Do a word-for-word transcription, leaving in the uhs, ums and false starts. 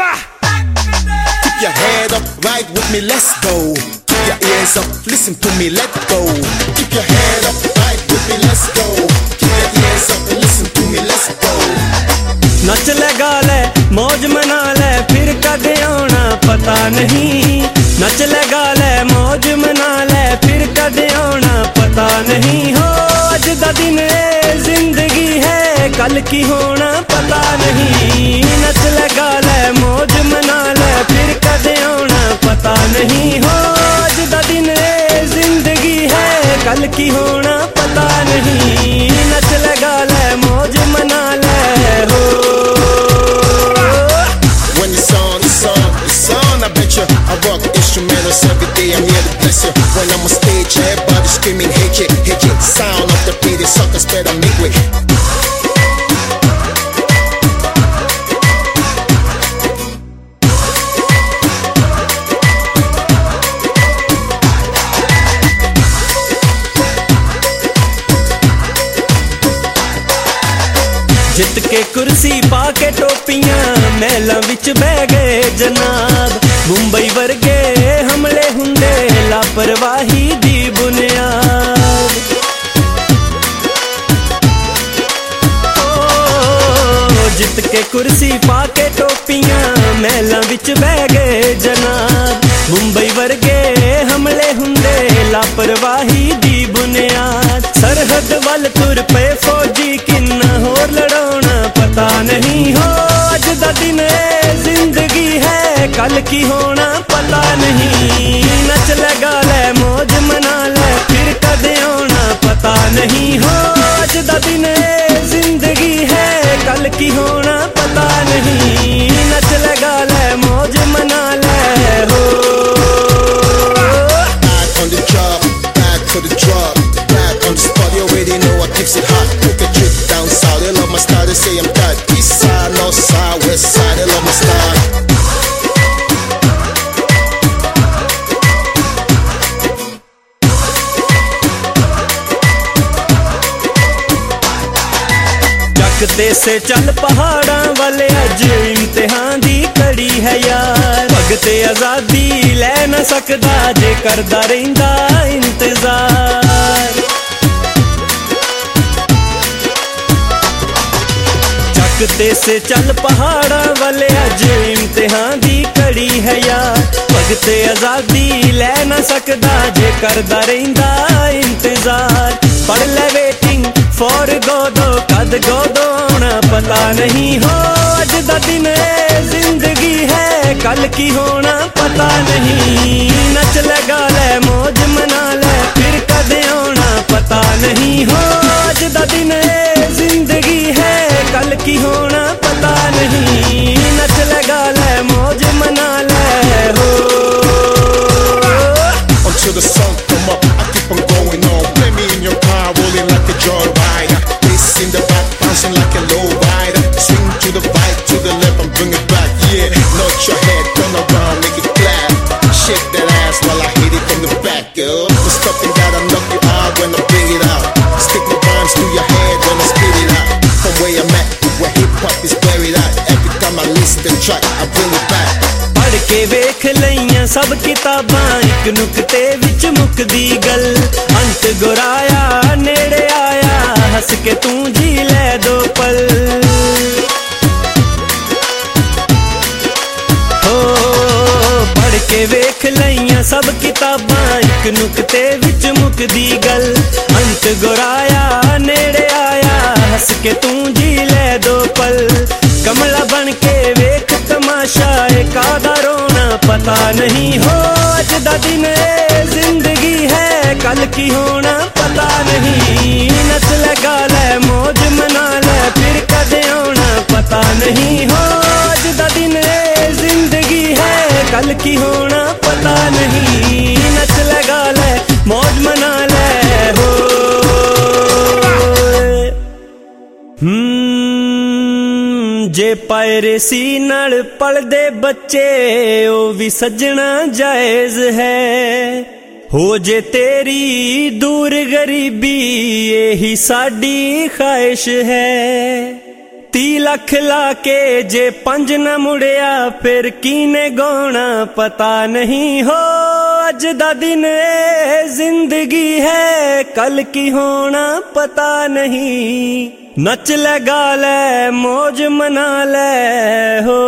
Keep your head up, ride with me, let's go. Keep your ears up, listen to me, let go. Keep your head up, ride with me, let's go. Keep your ears up, listen to me, let's go. नच ले गा ले मौज मना ले फिर कद आना पता नहीं। नच ले गा ले मौज मना ले फिर कद आना पता नहीं। हो अज दा दिन ए जिंदगी है कल की होना पता नहीं। नच ले गा ले मौज मना ले फिर कद आना पता नहीं। हो अज दा दिन ए जिंदगी है कल की होना पता नहीं। नच ले गा ले मौज मना ले हो। When it's on, it's on, it's on. I bet you I rock instrumentals every day. I'm here to bless you. When I'm on stage, everybody screaming, hit it, hit it. Sound of the beat, suckers better meet with. जित के कुर्सी पाके टोपियां महलां विच बह गए जनाब। मुंबई वर्गे हमले हुंदे लापरवाही दी बुनियाद। ओ जित के कुर्सी पाके टोपियां महलां विच बह गए जनाब। मुंबई वर्गे हमले हुंदे लापरवाही दी बुनियाद। सरहद वल तुर पे फौजी किन्ना होर लड़ाउणा पता नहीं। हो अज दा दिन ए जिंदगी है कल की होना पता नहीं। नच ले गा ले मौज मना ले फिर कद आना पता नहीं। हो अज दा दिन ए जिंदगी है कल की होना पता नहीं। नच ले गा ले मौज मना ले हो। Back on the job, back to the drop, back on the spot. You already know what keeps it hot. Took a trip down south, they love my style. They say I'm tight. East side, north side, west side, they love my style. ते से चल पहाड़ा वाले अज इम्तिहान दी कड़ी है यार। भगते आजादी ले न सकदा जे करदा रहिंदा इंतजार। चकते से चल पहाड़ा वाले अज इम्तिहान दी कड़ी है यार। भगते आजादी ले न सकदा जे करदा रहिंदा इंतजार। पढ़ ले वेटिंग फॉर गोदो कद गोदो आना पता नहीं। हो अज दा दिन ए जिंदगी है कल की होना पता नहीं। नच ले गा ले मौज मना ले फिर कद आना पता नहीं। हो अज दा दिन ए जिंदगी है कल की होना पता नहीं। नच ले गा ले मौज मना ले हो। Until the sun come up, I keep on going on. Play me in your car, rolling like a joyrider. Bass in the back, bouncing like a low rider. Swing to the right, to the left, and bring it back. Yeah, nod your head, turn around, make it clap. Shake that ass while I hit it from the back, girl. The stuff ain't gotta knock you out when I bring it out. Stick my rhymes to your head when I spit it out. From where I'm at, where hip hop is buried at. Every time I listen to the track, I bring it back. पढ़ के वेख लईयां सब किताबां एक नुकते विच मुकदी गल। अंत गुराया नेड़े आया हंस के तू जी ले दो पल। हो पढ़ के वेख लईयां सब किताबां एक नुकते विच मुकदी गल। अंत गुराया नेड़े आया हंस के तू जी ले दो पल। कमला बन के वेख तमाशा कादा रोना पता नहीं। हो अज दा दिन ए जिंदगी है कल की होना पता नहीं। नच ले गा ले मौज मना ले फिर कद आना पता नहीं। हो अज दा दिन ए जिंदगी है कल की होना पता नहीं। नच ले गा ले मौज मना ले हो। हम्म जे पायरेसी नाल पलदे बच्चे ओ भी सजना जायज है। हो जे तेरी दूर गरीबी यही साडी ख्वाहिश है। ती लख ला के जे पंज न मुड़िया फिर कीने गौना पता नहीं हो। अज दा दिन ए जिंदगी है कल की होना पता नहीं। नच ले गा ले मौज मना ले हो।